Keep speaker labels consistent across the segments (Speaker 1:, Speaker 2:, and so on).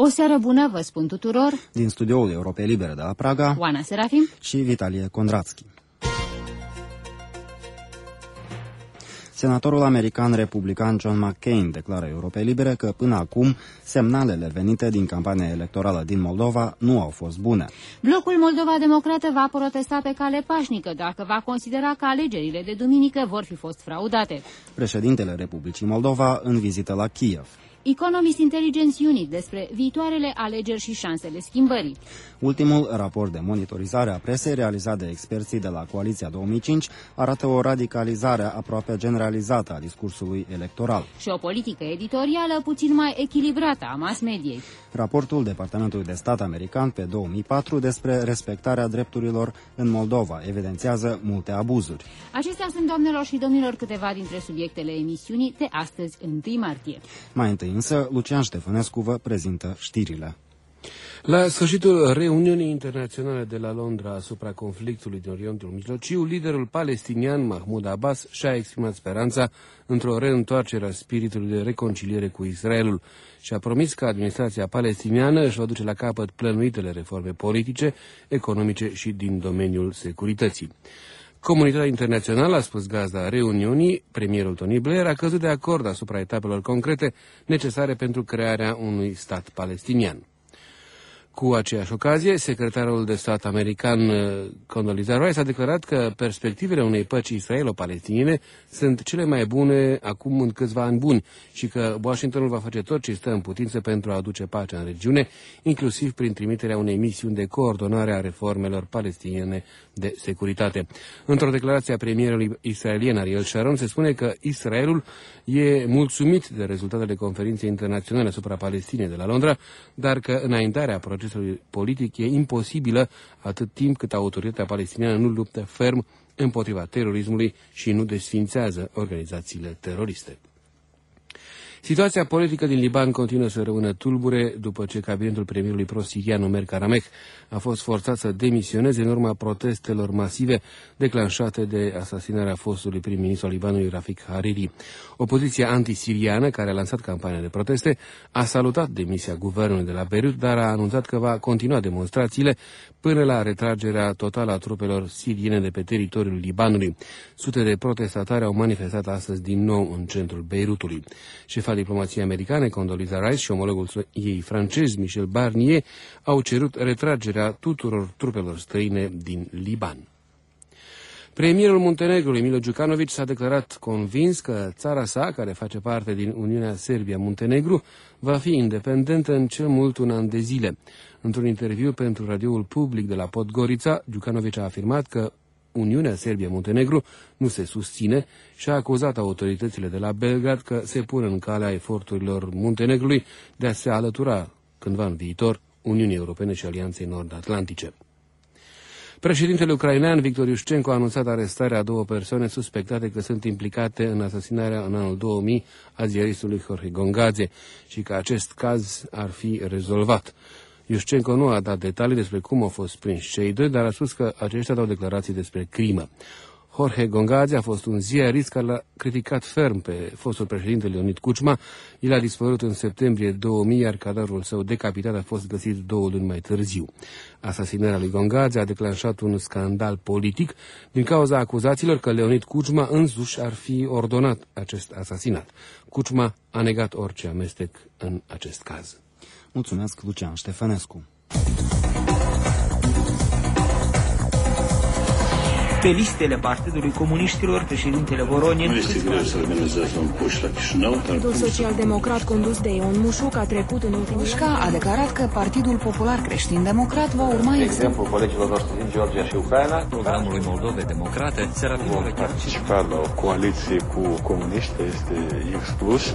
Speaker 1: O seară bună, vă spun tuturor.
Speaker 2: Din studioul Europei Libere de la Praga,
Speaker 1: Oana Serafim
Speaker 2: și Vitalie Kondrațchi. Senatorul american republican John McCain declară Europei Libere că până acum semnalele venite din campania electorală din Moldova nu au fost bune.
Speaker 1: Blocul Moldova Democrată va protesta pe cale pașnică dacă va considera că alegerile de duminică vor fi fost fraudate.
Speaker 2: Președintele Republicii Moldova în vizită la Kiev.
Speaker 1: Economist Intelligence Unit despre viitoarele alegeri și șansele schimbării.
Speaker 2: Ultimul raport de monitorizare a presei realizat de experții de la Coaliția 2005 arată o radicalizare aproape generalizată a discursului electoral.
Speaker 1: Și o politică editorială puțin mai echilibrată a mass-mediei.
Speaker 2: Raportul Departamentului de Stat american pe 2004 despre respectarea drepturilor în Moldova evidențiază multe abuzuri.
Speaker 1: Acestea sunt, doamnelor și domnilor, câteva dintre subiectele emisiunii de astăzi, 1 martie.
Speaker 2: Mai întâi însă, Lucian Ștefănescu vă prezintă știrile.
Speaker 3: La sfârșitul reuniunii internaționale de la Londra asupra conflictului din Orientul Mijlociu, liderul palestinian Mahmoud Abbas și-a exprimat speranța într-o reîntoarcere a spiritului de reconciliere cu Israelul și a promis că administrația palestiniană își va duce la capăt plănuitele reforme politice, economice și din domeniul securității. Comunitatea internațională, a spus gazda reuniunii, premierul Tony Blair, a căzut de acord asupra etapelor concrete necesare pentru crearea unui stat palestinian. Cu aceeași ocazie, secretarul de stat american Condoleezza Rice a declarat că perspectivele unei păci israelo-palestiniene sunt cele mai bune acum în câțiva ani buni și că Washingtonul va face tot ce stă în putință pentru a aduce pacea în regiune, inclusiv prin trimiterea unei misiuni de coordonare a reformelor palestiniene de securitate. Într-o declarație a premierului israelien Ariel Sharon se spune că Israelul e mulțumit de rezultatele conferinței internaționale asupra Palestinei de la Londra, dar că înaintarea procesului politic e imposibilă atât timp cât autoritatea palestiniană nu luptă ferm împotriva terorismului și nu desfințează organizațiile teroriste. Situația politică din Liban continuă să rămână tulbure după ce cabinetul premierului pro-sirian Omer Karameh a fost forțat să demisioneze în urma protestelor masive declanșate de asasinarea fostului prim-ministru al Libanului Rafik Hariri. Opoziția antisiriană, care a lansat campania de proteste, a salutat demisia guvernului de la Beirut, dar a anunțat că va continua demonstrațiile până la retragerea totală a trupelor siriene de pe teritoriul Libanului. Sute de protestatari au manifestat astăzi din nou în centrul Beirutului. Șefa diplomației americane, Condoleezza Rice, și omologul ei francez, Michel Barnier, au cerut retragerea tuturor trupelor străine din Liban. Premierul Muntenegrului, Milo Đukanović, s-a declarat convins că țara sa, care face parte din Uniunea Serbia-Muntenegru, va fi independentă în cel mult un an de zile. Într-un interviu pentru radioul public de la Podgorița, Đukanović a afirmat că Uniunea Serbia-Muntenegru nu se susține și a acuzat autoritățile de la Belgrad că se pun în calea eforturilor Muntenegrului de a se alătura cândva în viitor Uniunii Europene și Alianței Nord-Atlantice. Președintele ucrainean Victor Iușcenko a anunțat arestarea a 2 persoane suspectate că sunt implicate în asasinarea în anul 2000 a ziaristului Jorge Gongadze și că acest caz ar fi rezolvat. Iușcenko nu a dat detalii despre cum au fost prinși cei doi, dar a spus că aceștia dau declarații despre crimă. Jorge Gongadze a fost un ziarist care l-a criticat ferm pe fostul președinte Leonid Kuchma. El a dispărut în septembrie 2000, iar cadarul său decapitat a fost găsit 2 luni mai târziu. Asasinarea lui Gongadze a declanșat un scandal politic din cauza acuzațiilor că Leonid Kuchma însuși ar fi ordonat acest asasinat. Kuchma a negat orice amestec în acest caz.
Speaker 2: Mulțumesc, Lucian Ștefănescu.
Speaker 4: Pe listele Partidului Comuniștilor, președintele Voronin...
Speaker 5: Partidul Social-Democrat condus de Ion Mușuc a trecut în ultimul...
Speaker 6: Mușca a declarat că Partidul Popular Creștin-Democrat va urma
Speaker 7: exemplul colegilor noștri din Georgia și Ucraina.
Speaker 8: Programului Moldovei Democrate se
Speaker 7: vom participa la o coaliție cu comuniști, este exclus.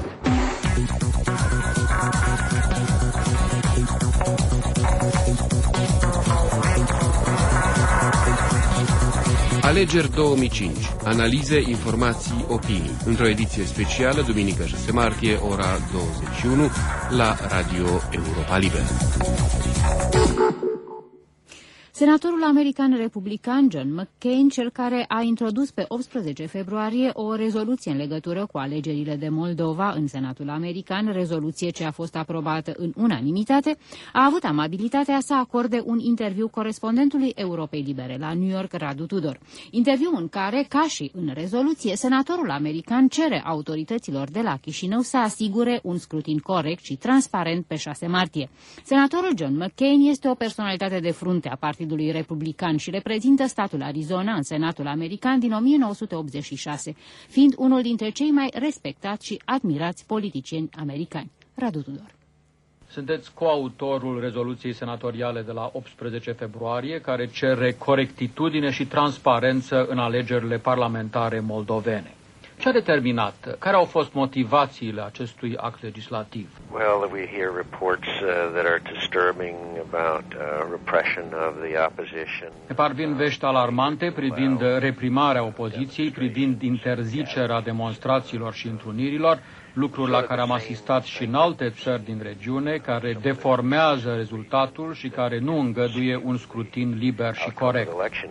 Speaker 3: Alegeri 2005. Analize, informații, opinii. Într-o ediție specială, duminică 6 martie, ora 21, la Radio Europa Liberă.
Speaker 1: Senatorul american republican John McCain, cel care a introdus pe 18 februarie o rezoluție în legătură cu alegerile de Moldova în Senatul american, rezoluție ce a fost aprobată în unanimitate, a avut amabilitatea să acorde un interviu corespondentului Europei Libere la New York, Radu Tudor. Interviu în care, ca și în rezoluție, senatorul american cere autorităților de la Chișinău să asigure un scrutin corect și transparent pe 6 martie. Senatorul John McCain este o personalitate de frunte a Partidului Republican și reprezintă statul Arizona în Senatul American din 1986, fiind unul dintre cei mai respectați și admirați politicieni americani. Radu Tudor.
Speaker 9: Sunteți coautorul rezoluției senatoriale de la 18 februarie, care cere corectitudine și transparență în alegerile parlamentare moldovene. Ce a determinat? Care au fost motivațiile acestui act legislativ?
Speaker 10: Well, we hear reports that are disturbing about repression of the opposition.
Speaker 9: Ne parvin vești alarmante privind reprimarea opoziției, privind interzicerea demonstrațiilor și întrunirilor, lucruri la care am asistat și în alte țări din regiune, care deformează rezultatul și care nu îngăduie un scrutin liber și corect.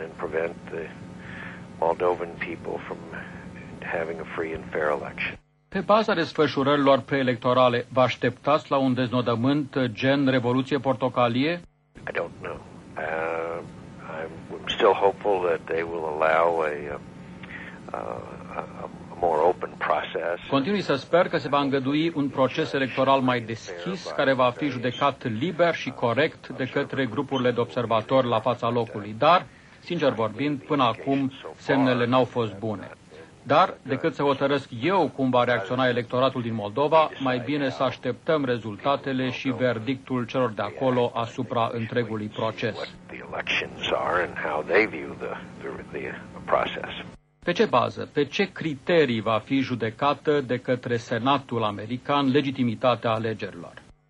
Speaker 9: Pe baza desfășurărilor preelectorale, vă așteptați la un deznodământ gen Revoluție Portocalie?
Speaker 10: I don't know. I'm still hopeful that they will allow a more open process.
Speaker 9: Continui să sper că se va îngădui un proces electoral mai deschis, care va fi judecat liber și corect de către grupurile de observatori la fața locului. Dar, sincer vorbind, până acum semnele n-au fost bune. Dar, decât să hotărăsc eu cum va reacționa electoratul din Moldova, mai bine să așteptăm rezultatele și verdictul celor de acolo asupra întregului proces. Pe ce bază, pe ce criterii va fi judecată de către Senatul American legitimitatea alegerilor?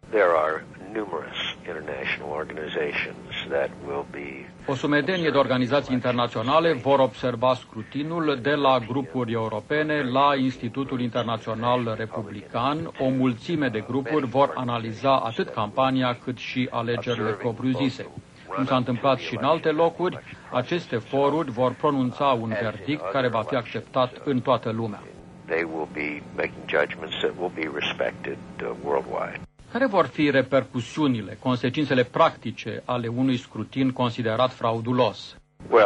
Speaker 9: O sumedenie de organizații internaționale vor observa scrutinul, de la grupuri europene la Institutul Internațional Republican. O mulțime de grupuri vor analiza atât campania cât și alegerile propriu-zise. Cum s-a întâmplat și în alte locuri, aceste foruri vor pronunța un verdict care va fi acceptat în toată lumea. Care vor fi repercusiunile, consecințele practice ale unui scrutin considerat fraudulos?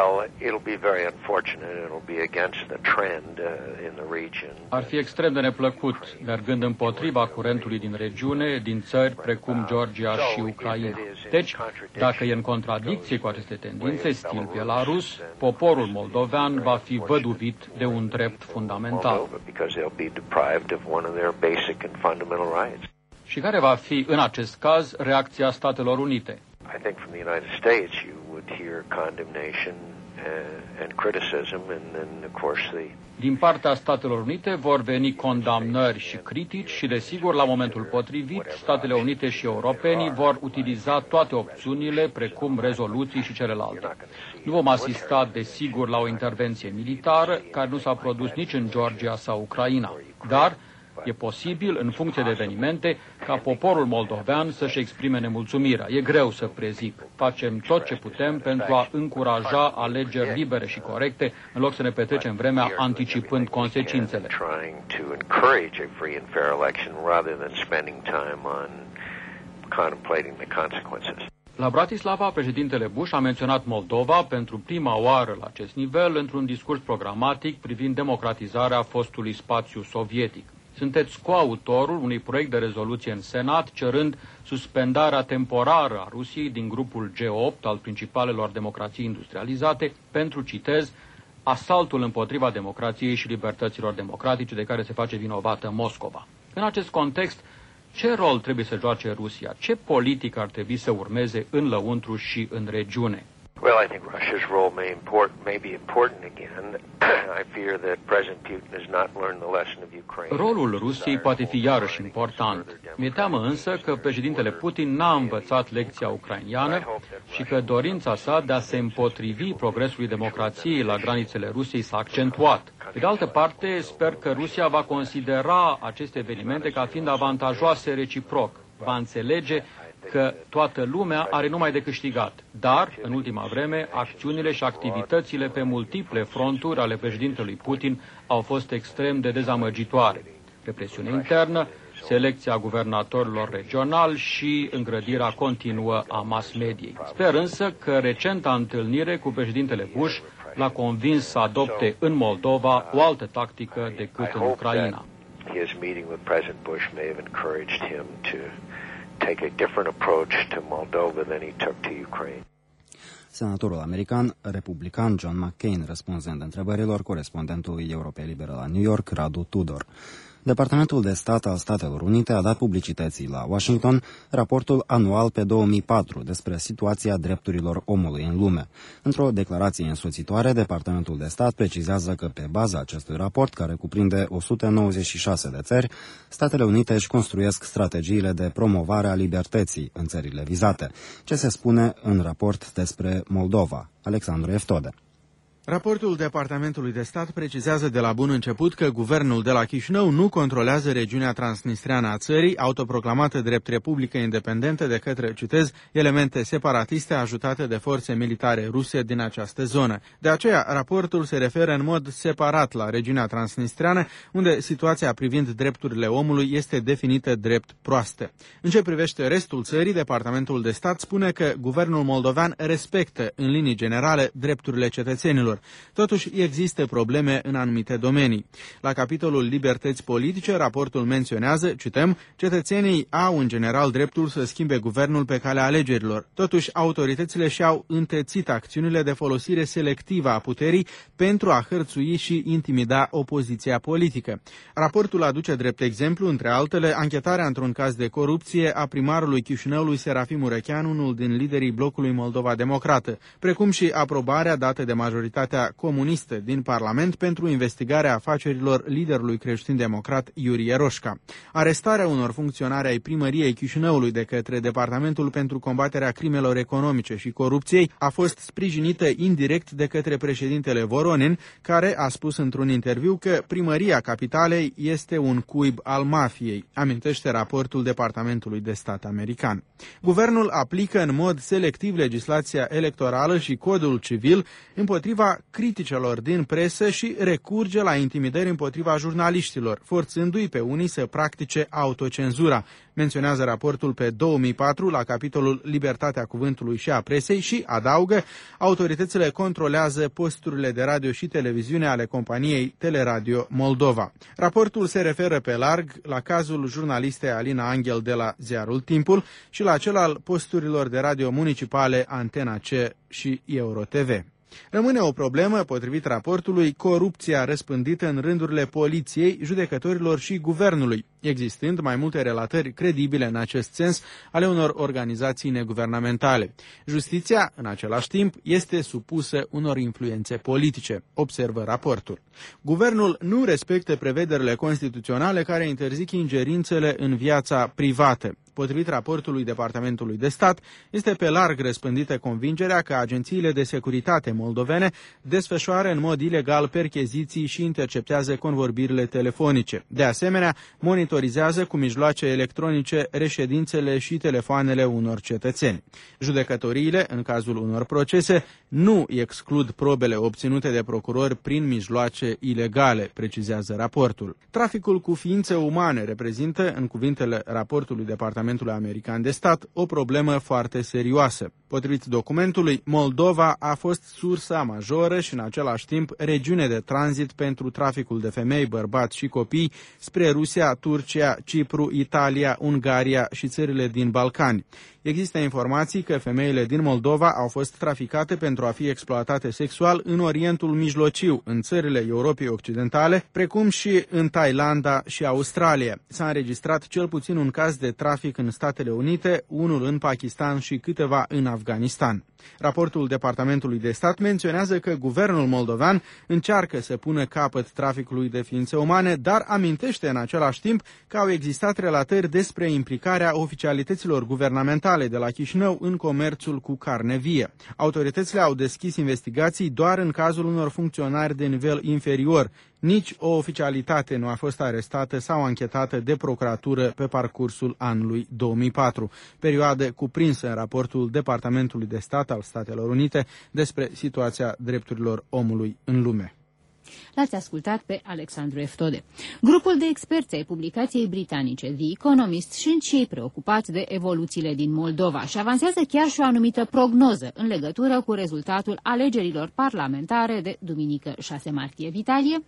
Speaker 9: Ar fi extrem de neplăcut, mergând împotriva curentului din regiune, din țări precum Georgia și Ucraina. Deci, dacă e în contradicție cu aceste tendințe, stil Belarus, poporul moldovean va fi văduvit de un drept fundamental. Și care va fi, în acest caz, reacția Statelor Unite? Din partea Statelor Unite vor veni condamnări și critici și, desigur, la momentul potrivit, Statele Unite și europenii vor utiliza toate opțiunile, precum rezoluții și celelalte. Nu vom asista, desigur, la o intervenție militară, care nu s-a produs nici în Georgia sau Ucraina, dar e posibil, în funcție de evenimente, ca poporul moldovean să-și exprime nemulțumirea. E greu să prezic. Facem tot ce putem pentru a încuraja alegeri libere și corecte, în loc să ne petrecem vremea anticipând consecințele. La Bratislava, președintele Bush a menționat Moldova pentru prima oară la acest nivel într-un discurs programatic privind democratizarea fostului spațiu sovietic. Sunteți coautorul unui proiect de rezoluție în Senat cerând suspendarea temporară a Rusiei din grupul G8 al principalelor democrații industrializate pentru, citez, asaltul împotriva democrației și libertăților democratice de care se face vinovată Moscova. În acest context, ce rol trebuie să joace Rusia? Ce politică ar trebui să urmeze în lăuntru și în regiune?
Speaker 10: Well, I think Russia's role may be important again. I fear that President Putin has not learned the lesson of Ukraine.
Speaker 9: Rolul Rusiei poate fi iarăși important. Mi-e teamă însă că președintele Putin n-a învățat lecția ucrainiană și că dorința sa de a se împotrivi progresului democrației la granițele Rusiei s-a accentuat. Pe de altă parte, sper că Rusia va considera aceste evenimente ca fiind avantajoase reciproc. Va înțelege că toată lumea are numai de câștigat. Dar, în ultima vreme, acțiunile și activitățile pe multiple fronturi ale președintelui Putin au fost extrem de dezamăgitoare. Represiune internă, selecția guvernatorilor regionali și îngrădirea continuă a mass-mediei. Sper însă că recenta întâlnire cu președintele Bush l-a convins să adopte în Moldova o altă tactică decât în Ucraina.
Speaker 10: His meeting with President Bush may have encouraged him to take a different approach to Moldova than he took to Ukraine.
Speaker 2: Senatorul american republican John McCain, răspunzând întrebărilor corespondentului Europei Libere la New York, Radu Tudor. Departamentul de Stat al Statelor Unite a dat publicității la Washington raportul anual pe 2004 despre situația drepturilor omului în lume. Într-o declarație însoțitoare, Departamentul de Stat precizează că pe baza acestui raport, care cuprinde 196 de țări, Statele Unite își construiesc strategiile de promovare a libertății în țările vizate. Ce se spune în raport despre Moldova? Alexandru Eftode.
Speaker 11: Raportul Departamentului de Stat precizează de la bun început că guvernul de la Chișinău nu controlează regiunea transnistreană a țării, autoproclamată drept republică independentă de către, citez, elemente separatiste ajutate de forțe militare ruse din această zonă. De aceea, raportul se referă în mod separat la regiunea transnistreană, unde situația privind drepturile omului este definită drept proastă. În ce privește restul țării, Departamentul de Stat spune că guvernul moldovean respectă, în linii generale, drepturile cetățenilor. Totuși, există probleme în anumite domenii. La capitolul libertăți politice, raportul menționează, cităm, cetățenii au în general dreptul să schimbe guvernul pe calea alegerilor. Totuși, autoritățile și-au întețit acțiunile de folosire selectivă a puterii pentru a hărțui și intimida opoziția politică. Raportul aduce drept exemplu, între altele, anchetarea într-un caz de corupție a primarului Chișinăului Serafim Urechean, unul din liderii blocului Moldova Democrată, precum și aprobarea dată de majoritatea comunistă din Parlament pentru investigarea afacerilor liderului creștin-democrat Iuri Eroșca. Arestarea unor funcționari ai primăriei Chișinăului de către Departamentul pentru combaterea crimelor economice și corupției a fost sprijinită indirect de către președintele Voronin, care a spus într-un interviu că primăria capitalei este un cuib al mafiei, amintește raportul Departamentului de Stat american. Guvernul aplică în mod selectiv legislația electorală și codul civil împotriva criticelor din presă și recurge la intimidări împotriva jurnaliștilor, forțându-i pe unii să practice autocenzura, menționează raportul pe 2004 la capitolul Libertatea cuvântului și a presei și adaugă, autoritățile controlează posturile de radio și televiziune ale companiei Teleradio Moldova. Raportul se referă pe larg la cazul jurnalistei Alina Anghel de la ziarul Timpul și la cel al posturilor de radio municipale Antena C și EuroTV. Rămâne o problemă, potrivit raportului, corupția răspândită în rândurile poliției, judecătorilor și guvernului, existând mai multe relatări credibile în acest sens ale unor organizații neguvernamentale. Justiția, în același timp, este supusă unor influențe politice, observă raportul. Guvernul nu respectă prevederile constituționale care interzic ingerințele în viața privată. Potrivit raportului Departamentului de Stat, este pe larg răspândită convingerea că agențiile de securitate moldovene desfășoară în mod ilegal percheziții și interceptează convorbirile telefonice. De asemenea, monitorizează cu mijloace electronice reședințele și telefoanele unor cetățeni. Judecătoriile, în cazul unor procese, nu exclud probele obținute de procurori prin mijloace ilegale, precizează raportul. Traficul cu ființe umane reprezintă, în cuvintele raportului Departamentului American de Stat, o problemă foarte serioasă. Potrivit documentului, Moldova a fost sursa majoră și în același timp regiune de tranzit pentru traficul de femei, bărbați și copii spre Rusia, Turcia, Cipru, Italia, Ungaria și țările din Balcani. Există informații că femeile din Moldova au fost traficate pentru a fi exploatate sexual în Orientul Mijlociu, în țările Europei Occidentale, precum și în Thailanda și Australia. S-a înregistrat cel puțin un caz de trafic în Statele Unite, unul în Pakistan și câteva în Afganistan. Raportul Departamentului de Stat menționează că guvernul moldovean încearcă să pună capăt traficului de ființe umane, dar amintește în același timp că au existat relatări despre implicarea oficialităților guvernamentale de la Chișinău în comerțul cu carne vie. Autoritățile au deschis investigații doar în cazul unor funcționari de nivel inferior, Nici o oficialitate nu a fost arestată sau anchetată de procuratură pe parcursul anului 2004, perioadă cuprinsă în raportul Departamentului de Stat al Statelor Unite despre situația drepturilor omului în lume.
Speaker 1: L-ați ascultat pe Alexandru Eftode. Grupul de experți ai publicației britanice The Economist sunt și ei preocupați de evoluțiile din Moldova și avansează chiar și o anumită prognoză în legătură cu rezultatul alegerilor parlamentare de duminică 6 martie. Vitalie?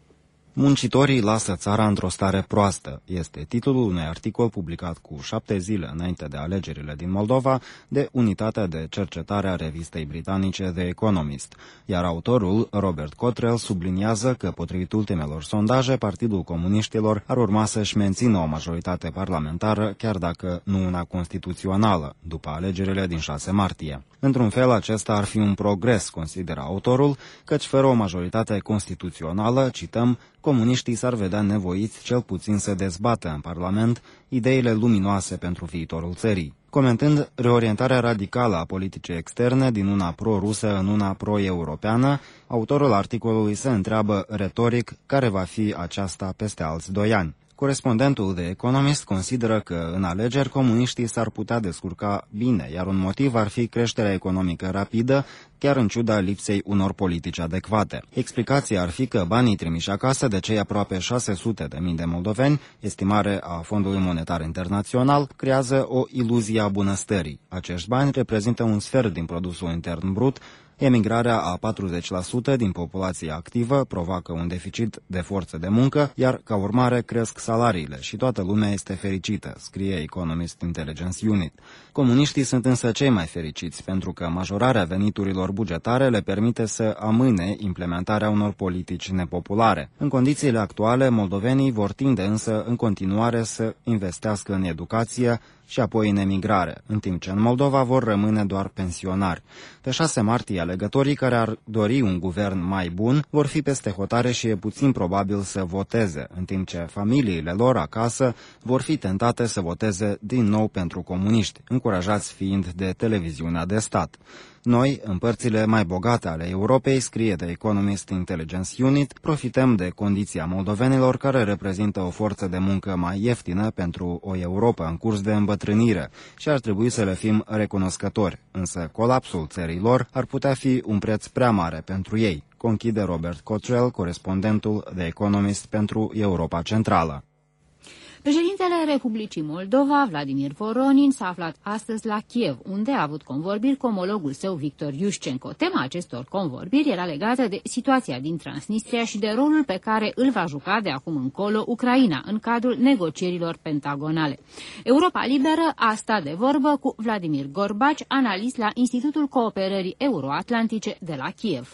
Speaker 2: Muncitorii lasă țara într-o stare proastă, este titlul unui articol publicat cu 7 zile înainte de alegerile din Moldova de unitatea de cercetare a revistei britanice The Economist, iar autorul, Robert Cottrell, subliniază că, potrivit ultimelor sondaje, Partidul Comuniștilor ar urma să-și mențină o majoritate parlamentară, chiar dacă nu una constituțională, după alegerile din 6 martie. Într-un fel, acesta ar fi un progres, consideră autorul, căci fără o majoritate constituțională, cităm, comuniștii s-ar vedea nevoiți cel puțin să dezbată în Parlament ideile luminoase pentru viitorul țării. Comentând reorientarea radicală a politicii externe din una pro-rusă în una pro-europeană, autorul articolului se întreabă retoric care va fi aceasta peste alți 2 ani. Corespondentul de Economist consideră că în alegeri comuniștii s-ar putea descurca bine, iar un motiv ar fi creșterea economică rapidă, chiar în ciuda lipsei unor politici adecvate. Explicația ar fi că banii trimiși acasă de cei aproape 600.000 de moldoveni, estimare a Fondului Monetar Internațional, creează o iluzie a bunăstării. Acești bani reprezintă un sfert din produsul intern brut. Emigrarea a 40% din populația activă provoacă un deficit de forță de muncă, iar ca urmare cresc salariile și toată lumea este fericită, scrie Economist Intelligence Unit. Comuniștii sunt însă cei mai fericiți pentru că majorarea veniturilor bugetare le permite să amâne implementarea unor politici nepopulare. În condițiile actuale, moldovenii vor tinde însă în continuare să investească în educație și apoi în emigrare, în timp ce în Moldova vor rămâne doar pensionari. Pe 6 martie, alegătorii care ar dori un guvern mai bun vor fi peste hotare și e puțin probabil să voteze, în timp ce familiile lor acasă vor fi tentate să voteze din nou pentru comuniști, încurajați fiind de televiziunea de stat. Noi, în părțile mai bogate ale Europei, scrie The Economist Intelligence Unit, profităm de condiția moldovenilor care reprezintă o forță de muncă mai ieftină pentru o Europa în curs de îmbătrânire și ar trebui să le fim recunoscători, însă colapsul țării lor ar putea fi un preț prea mare pentru ei, conchide Robert Cottrell, corespondentul The Economist pentru Europa Centrală.
Speaker 1: Președintele Republicii Moldova, Vladimir Voronin, s-a aflat astăzi la Kiev, unde a avut convorbiri cu omologul său, Victor Iușcenko. Tema acestor convorbiri era legată de situația din Transnistria și de rolul pe care îl va juca de acum încolo Ucraina în cadrul negocierilor pentagonale. Europa Liberă a stat de vorbă cu Vladimir Gorbaci, analist la Institutul Cooperării Euroatlantice de la Kiev.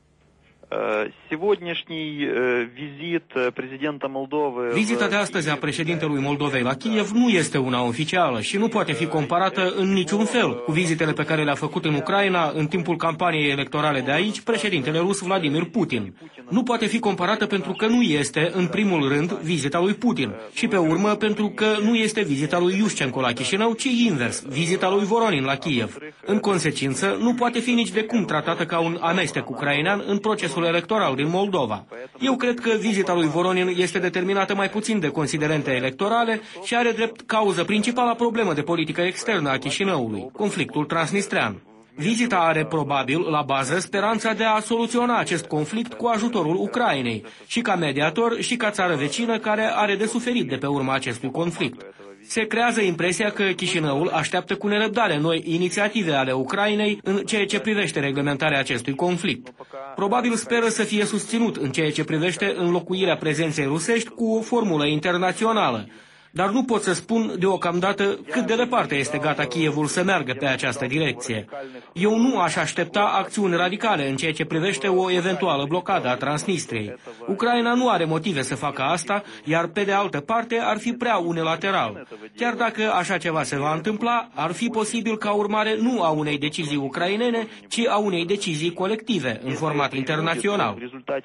Speaker 12: Vizita de astăzi a președintelui Moldovei la Kiev nu este una oficială și nu poate fi comparată în niciun fel cu vizitele pe care le-a făcut în Ucraina în timpul campaniei electorale de aici președintele rus Vladimir Putin. Nu poate fi comparată pentru că nu este, în primul rând, vizita lui Putin și pe urmă pentru că nu este vizita lui Iușcenko la Chișinău, ci invers, vizita lui Voronin la Kiev. În consecință, nu poate fi nici de cum tratată ca un amestec ucrainean în procesul electoral din Moldova. Eu cred că vizita lui Voronin este determinată mai puțin de considerente electorale și are drept cauză principala problemă de politică externă a Chișinăului, conflictul transnistrean. Vizita are probabil la bază speranța de a soluționa acest conflict cu ajutorul Ucrainei, și ca mediator și ca țară vecină care are de suferit de pe urma acestui conflict. Se creează impresia că Chișinăul așteaptă cu nerăbdare noi inițiative ale Ucrainei în ceea ce privește reglementarea acestui conflict. Probabil speră să fie susținut în ceea ce privește înlocuirea prezenței rusești cu o formulă internațională. Dar nu pot să spun deocamdată cât de departe este gata Kievul să meargă pe această direcție. Eu nu aș aștepta acțiuni radicale în ceea ce privește o eventuală blocadă a Transnistriei. Ucraina nu are motive să facă asta, iar pe de altă parte ar fi prea unilateral. Chiar dacă așa ceva se va întâmpla, ar fi posibil ca urmare nu a unei decizii ucrainene, ci a unei decizii colective, în format internațional.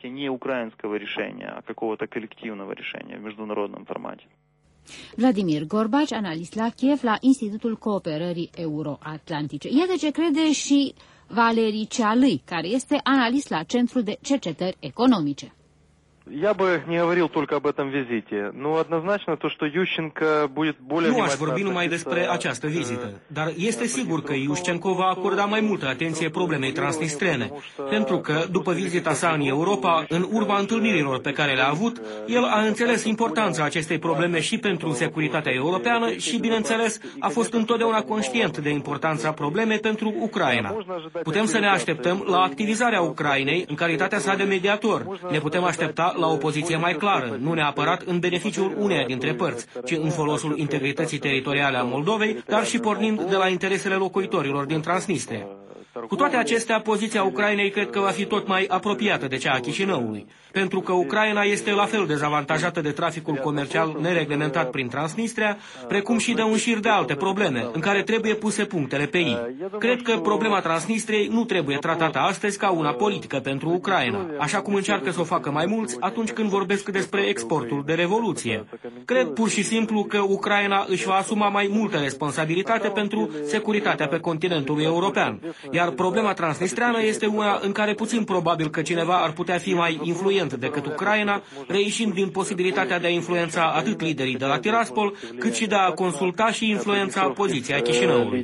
Speaker 1: Vladimir Gorbaci, analist la Kiev, la Institutul Cooperării Euroatlantice. Iată ce crede și Valerii Cealâi, care este analist la Centrul de Cercetări Economice.
Speaker 13: Я бы не говорил только об этом визите, но однозначно то, что Ющенко будет более...
Speaker 12: Nu aș vorbi numai despre această vizită, dar este sigur că Iușcenko va acorda mai multă atenție problemei transnistrene, pentru că, după vizita sa în Europa, în urma întâlnirilor pe care le-a avut, el a înțeles importanța acestei probleme și pentru securitatea europeană și, bineînțeles, a fost întotdeauna conștient de importanța problemei pentru Ucraina. Putem să ne așteptăm la activizarea Ucrainei în calitatea sa de mediator. Ne putem aștepta la o poziție mai clară, nu neapărat în beneficiul uneia dintre părți, ci în folosul integrității teritoriale a Moldovei, dar și pornind de la interesele locuitorilor din Transnistria. Cu toate acestea, poziția Ucrainei cred că va fi tot mai apropiată de cea a Chișinăului, pentru că Ucraina este la fel dezavantajată de traficul comercial nereglementat prin Transnistria, precum și de un șir de alte probleme, în care trebuie puse punctele pe i. Cred că problema Transnistriei nu trebuie tratată astăzi ca una politică pentru Ucraina, așa cum încearcă să o facă mai mulți atunci când vorbesc despre exportul de revoluție. Cred pur și simplu că Ucraina își va asuma mai multă responsabilitate pentru securitatea pe continentul european, iar problema transnistreană este una în care puțin probabil că cineva ar putea fi mai influent decât Ucraina, reișind din posibilitatea de a influența atât liderii de la Tiraspol, cât și de a consulta și influența poziția Chișinăului.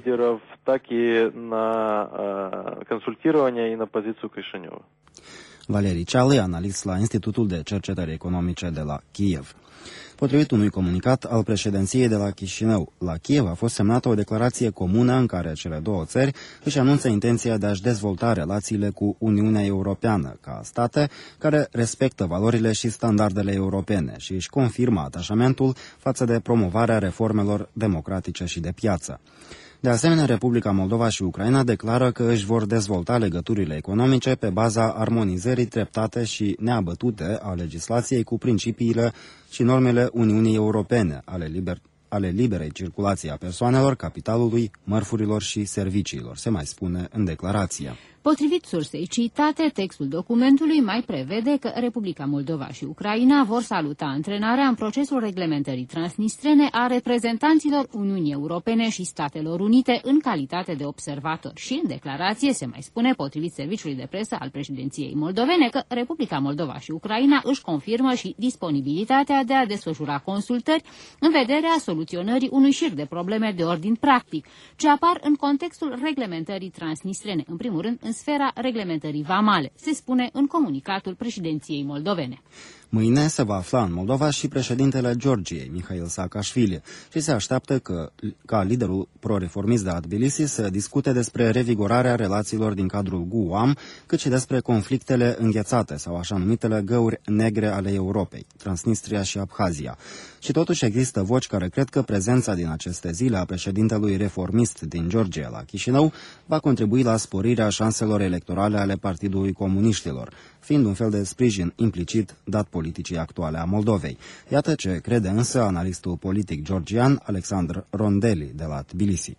Speaker 2: Valerii Ceală, analist la Institutul de Cercetări Economice de la Kiev. Potrivit unui comunicat al președinției de la Chișinău, la Kiev a fost semnată o declarație comună în care cele două țări își anunță intenția de a-și dezvolta relațiile cu Uniunea Europeană ca state care respectă valorile și standardele europene și își confirmă atașamentul față de promovarea reformelor democratice și de piață. De asemenea, Republica Moldova și Ucraina declară că își vor dezvolta legăturile economice pe baza armonizării treptate și neabătute a legislației cu principiile și normele Uniunii Europene ale liberei circulații a persoanelor, capitalului, mărfurilor și serviciilor, se mai spune în declarație.
Speaker 1: Potrivit sursei citate, textul documentului mai prevede că Republica Moldova și Ucraina vor saluta antrenarea în procesul reglementării transnistrene a reprezentanților Uniunii Europene și Statelor Unite în calitate de observator. Și în declarație se mai spune, potrivit serviciului de presă al președinției moldovene, că Republica Moldova și Ucraina își confirmă și disponibilitatea de a desfășura consultări în vederea soluționării unui șir de probleme de ordin practic, ce apar în contextul reglementării transnistrene, în primul rând în sfera reglementării vamale, se spune în comunicatul președinției moldovene.
Speaker 2: Mâine se va afla în Moldova și președintele Georgiei, Mihail Saakashvili, și se așteaptă ca liderul pro-reformist de la Tbilisi să discute despre revigorarea relațiilor din cadrul GUAM, cât și despre conflictele înghețate sau așa numitele găuri negre ale Europei, Transnistria și Abhazia. Și totuși există voci care cred că prezența din aceste zile a președintelui reformist din Georgia la Chișinău va contribui la sporirea șanselor electorale ale Partidului Comuniștilor, fiind un fel de sprijin implicit dat politicii actuale a Moldovei. Iată ce crede însă analistul politic georgian Alexandr Rondeli de la Tbilisi.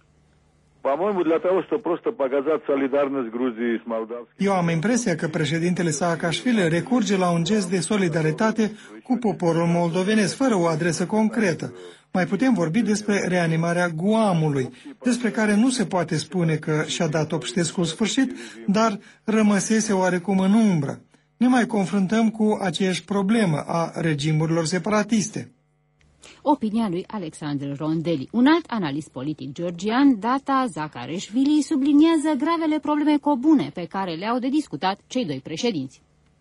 Speaker 14: Eu am impresia că președintele Saakashvili recurge la un gest de solidaritate cu poporul moldovenesc, fără o adresă concretă. Mai putem vorbi despre reanimarea Guamului, despre care nu se poate spune că și-a dat obștescul sfârșit, dar rămăsese oarecum în umbră. Ne mai confruntăm cu aceeași problemă a regimurilor separatiste.
Speaker 1: Opinia lui Alexandru Rondeli. Un alt analist politic georgian, Data Zakarishvili, subliniază gravele probleme comune pe care le-au de discutat cei doi președinți.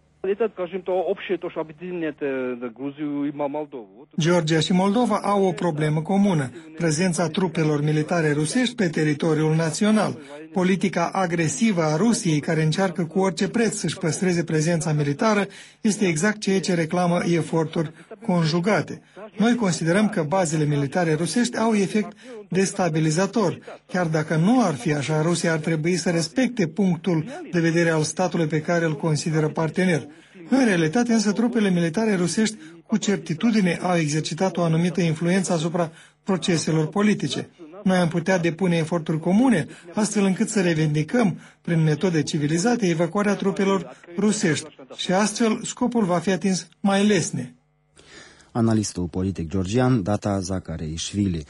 Speaker 14: Georgia și Moldova au o problemă comună, prezența trupelor militare rusești pe teritoriul național, politica agresivă a Rusiei care încearcă cu orice preț să-și păstreze prezența militară este exact ceea ce reclamă eforturi conjugate. Noi considerăm că bazele militare rusești au efect destabilizator. Chiar dacă nu ar fi așa, Rusia ar trebui să respecte punctul de vedere al statului pe care îl consideră partener. În realitate, însă, trupele militare rusești cu certitudine au exercitat o anumită influență asupra proceselor politice. Noi am putea depune eforturi comune, astfel încât să revendicăm, prin metode civilizate, evacuarea trupelor rusești și astfel scopul va fi atins mai lesne.
Speaker 2: Analistul politic georgian Data Zakarishvili.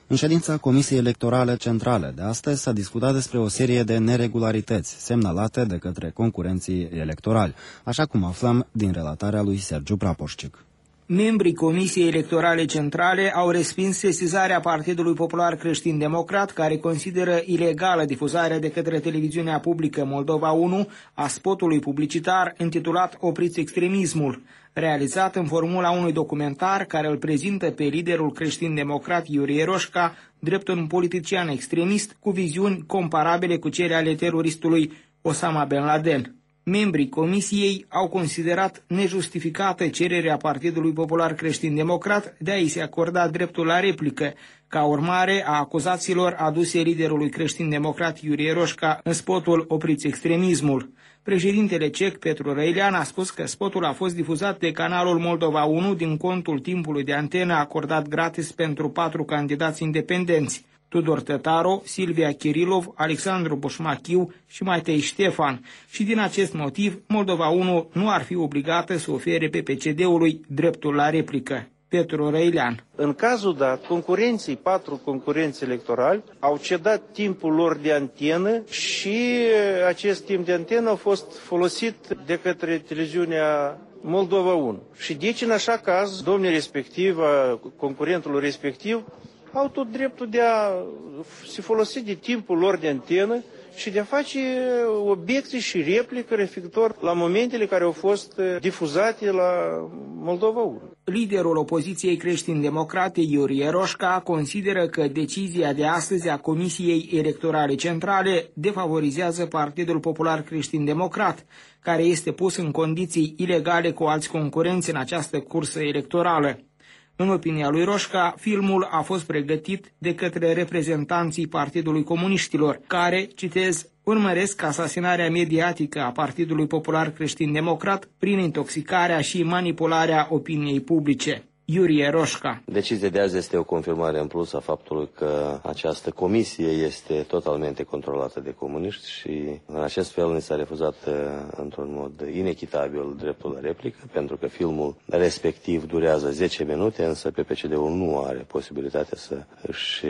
Speaker 2: În ședința Comisiei Electorale Centrale de astăzi s-a discutat despre o serie de neregularități semnalate de către concurenții electorali, așa cum aflăm din relatarea lui Sergiu Prapoșcic.
Speaker 15: Membrii Comisiei Electorale Centrale au respins sesizarea Partidului Popular Creștin-Democrat, care consideră ilegală difuzarea de către televiziunea publică Moldova 1 a spotului publicitar intitulat Opriți extremismul, realizat în formula unui documentar care îl prezintă pe liderul creștin-democrat Iurie Roșca drept un politician extremist cu viziuni comparabile cu cele ale teroristului Osama Bin Laden. Membrii comisiei au considerat nejustificată cererea Partidului Popular Creștin-Democrat de a-i se acorda dreptul la replică, ca urmare a acuzațiilor aduse liderului creștin-democrat Iurie Roșca în spotul Opriți extremismul. Președintele cec Petru Răilean a spus că spotul a fost difuzat de canalul Moldova 1 din contul timpului de antenă acordat gratis pentru 4 candidați independenți: Tudor Tătaru, Silvia Chirilov, Alexandru Bușmachiu și Matei Ștefan, și din acest motiv Moldova 1 nu ar fi obligată să ofere PPCD-ului dreptul la replică. Petru Răilean.
Speaker 16: În cazul dat, concurenții, 4 concurenți electorali au cedat timpul lor de antenă și acest timp de antenă a fost folosit de către televiziunea Moldova 1. Și deci, în așa caz, domnul respectiv, concurentul respectiv, au tot dreptul de a se folosi de timpul lor de antenă și de a face obiecții și replică referitor la momentele care au fost difuzate la Moldova 1.
Speaker 15: Liderul opoziției creștin-democrate, Iurie Roșca, consideră că decizia de astăzi a Comisiei Electorale Centrale defavorizează Partidul Popular Creștin-Democrat, care este pus în condiții ilegale cu alți concurenți în această cursă electorală. În opinia lui Roșca, filmul a fost pregătit de către reprezentanții Partidului Comuniștilor, care, citez, urmăresc asasinarea mediatică a Partidului Popular Creștin-Democrat prin intoxicarea și manipularea opiniei publice. Iurie Roșca.
Speaker 17: Decizia de azi este o confirmare în plus a faptului că această comisie este totalmente controlată de comuniști și în acest fel ne s-a refuzat într-un mod inechitabil dreptul la replică, pentru că filmul respectiv durează 10 minute, însă PPCD-ul nu are posibilitatea să își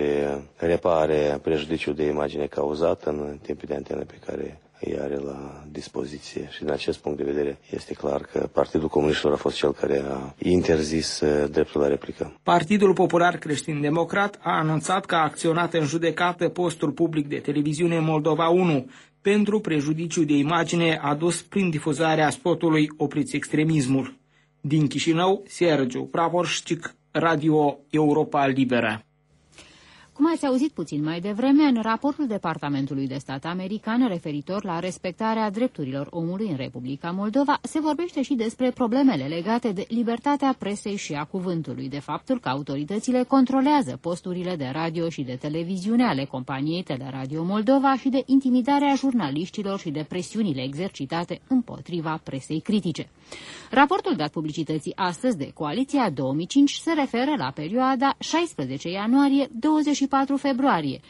Speaker 17: repare prejudiciul de imagine cauzat în timpul de antenă pe care îi are la dispoziție. Și din acest punct de vedere este clar că Partidul Comuniștilor a fost cel care a interzis dreptul la replică.
Speaker 15: Partidul Popular Creștin-Democrat a anunțat că a acționat în judecată postul public de televiziune Moldova 1 pentru prejudiciu de imagine adus prin difuzarea spotului Opriți extremismul. Din Chișinău, Sergiu Prapoșcic, Radio Europa Liberă.
Speaker 1: Cum ați auzit puțin mai devreme, în raportul Departamentului de Stat american referitor la respectarea drepturilor omului în Republica Moldova, se vorbește și despre problemele legate de libertatea presei și a cuvântului, de faptul că autoritățile controlează posturile de radio și de televiziune ale companiei Teleradio Moldova și de intimidarea jurnaliștilor și de presiunile exercitate împotriva presei critice. Raportul dat publicității astăzi de Coaliția 2005 se referă la perioada 16 ianuarie-24 februarie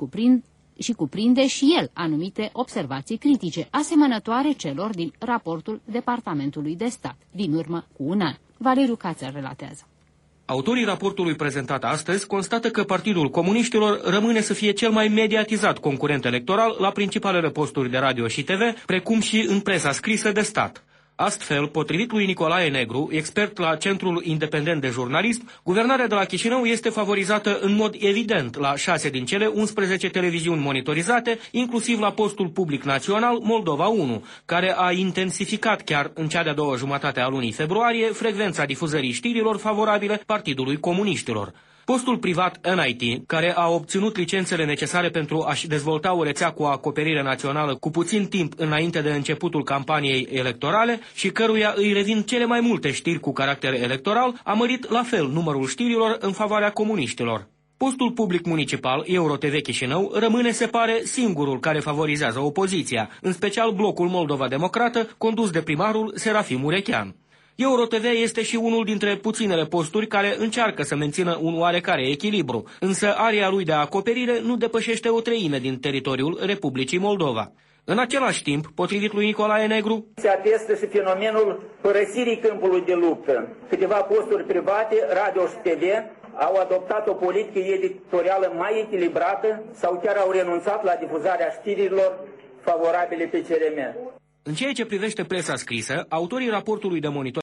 Speaker 1: și cuprinde și el anumite observații critice, asemănătoare celor din raportul Departamentului de Stat, din urmă cu un an. Valeriu Cațar relatează.
Speaker 12: Autorii raportului prezentat astăzi constată că Partidul Comuniștilor rămâne să fie cel mai mediatizat concurent electoral la principalele posturi de radio și TV, precum și în presa scrisă de stat. Astfel, potrivit lui Nicolae Negru, expert la Centrul Independent de Jurnalism, guvernarea de la Chișinău este favorizată în mod evident la 6 din cele 11 televiziuni monitorizate, inclusiv la postul public național Moldova 1, care a intensificat chiar în cea de-a doua jumătate a lunii februarie frecvența difuzării știrilor favorabile Partidului Comuniștilor. Postul privat NIT, care a obținut licențele necesare pentru a-și dezvolta o rețea cu acoperire națională cu puțin timp înainte de începutul campaniei electorale și căruia îi revin cele mai multe știri cu caracter electoral, a mărit la fel numărul știrilor în favoarea comuniștilor. Postul public municipal, EuroTV Chișinău, rămâne, se pare, singurul care favorizează opoziția, în special blocul Moldova Democrată, condus de primarul Serafim Urechean. EuroTV este și unul dintre puținele posturi care încearcă să mențină un oarecare echilibru, însă area lui de acoperire nu depășește o treime din teritoriul Republicii Moldova. În același timp, potrivit lui Nicolae Negru,
Speaker 18: se atestă și fenomenul părăsirii câmpului de luptă. Câteva posturi private, radio și TV, au adoptat o politică editorială mai echilibrată sau chiar au renunțat la difuzarea știrilor favorabile PCRM.
Speaker 12: În ceea ce privește presa scrisă, autorii raportului de monitorizare